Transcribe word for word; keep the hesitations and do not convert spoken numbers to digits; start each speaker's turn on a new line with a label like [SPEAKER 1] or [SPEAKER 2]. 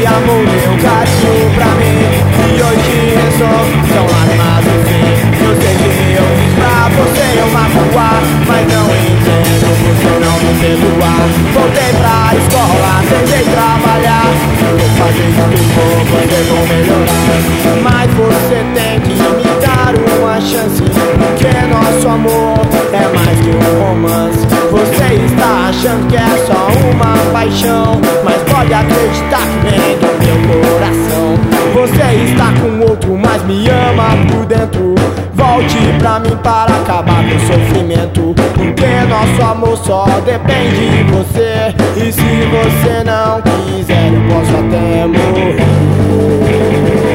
[SPEAKER 1] amor deu carinho pra mim, e hoje rezou, são lágrimas no fim. Eu sei que eu fiz pra você eu magoar, mas não entendo você não me perdoar. Voltei pra escola, tentei trabalhar, vou fazer de tudo por você vou melhorar. Mas você tem que me dar uma chance, porque nosso amor é mais que um romance. Você está achando que é só uma paixão, mas pode acreditar que vem do meu coração. Você está com outro, mas me ama por dentro. Volte pra mim para acabar com o sofrimento, porque nosso amor só depende de você. E se você não quiser, eu posso até morrer.